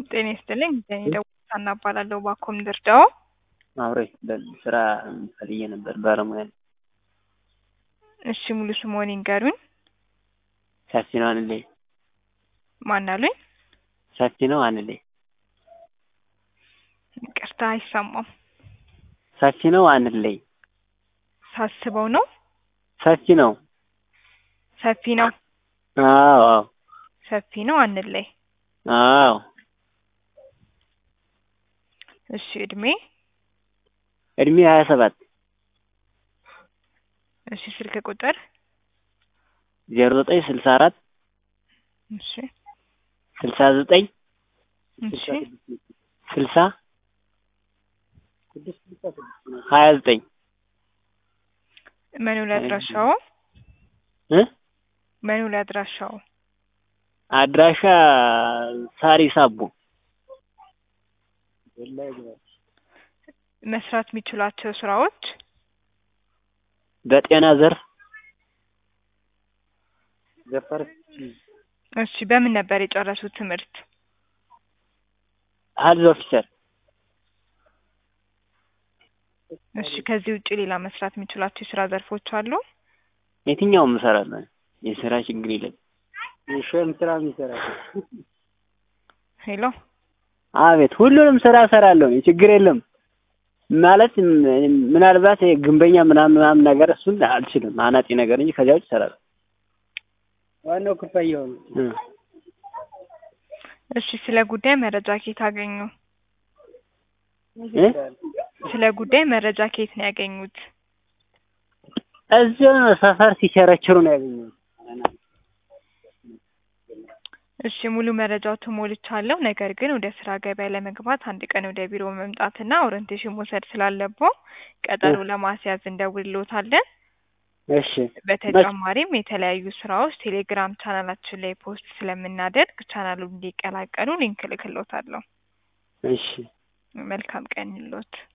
ጤና ይስጥልኝ። እኔ ደውሳና እባላለሁ። ባኮም ድርዳው አብሬ ስራ ፈልዬ ነበር ባለሙያ። እሺ ሙሉ ስምዎን ይንገሩኝ? ሰፊ ነው አንልኝ። ማን አሉኝ? ሰፊ ነው አንልኝ። ይቅርታ አይሰማም። ሰፊ ነው አንልኝ። ሳስበው ነው። ሰፊ ነው። ሰፊ ነው። አዎ አዎ። ሰፊ ነው አንልኝ። አዎ። እሺ እድሜ 27። እሺ ስልክ ቁጥር 0964 እሺ 69 እሺ 60 29 መኖሪያ አድራሻው መኖሪያ አድራሻው አድራሻ ሳሪስ አቦ። መስራት የሚችሏቸው ስራዎች በጤና ዘርፍ እሺ በምን ነበር የጨረሱት ትምህርት? ሄልዝ ኦፊሰር። እሺ ከዚህ ውጪ ሌላ መስራት የሚችሏቸው የስራ ዘርፎች አሉ? የትኛውም እሰራለሁ። የስራ ችግር የለም። የሸም ስራ ይሰራል። ሄሎ አቤት፣ ሁሉንም ስራ እሰራለሁ። ችግር የለም ማለት ምናልባት ግንበኛ ምናምን ነገር እሱን አልችልም። አናጢ ነገር እንጂ ከዚያ ውጭ እሰራለሁ። ዋናው ክፍያው ነው። እሺ ስለ ጉዳይ መረጃ ከየት አገኙ? ስለ ጉዳይ መረጃ ከየት ነው ያገኙት? እዚሁ ነው ሰፈር ሲቸረችሩ ነው ያገኙት። እሺ ሙሉ መረጃው ተሞልቻለሁ። ነገር ግን ወደ ስራ ገበያ ለመግባት አንድ ቀን ወደ ቢሮ መምጣትና ኦሪንቴሽን መውሰድ ስላለብዎ ቀጠሮ ለማስያዝ እንደውልልዎታለን። እሺ በተጨማሪም የተለያዩ ስራዎች ቴሌግራም ቻናላችን ላይ ፖስት ስለምናደርግ ቻናሉን እንዲቀላቀሉ ሊንክ ልክልዎታለሁ። እሺ መልካም ቀን ይሁንልዎት።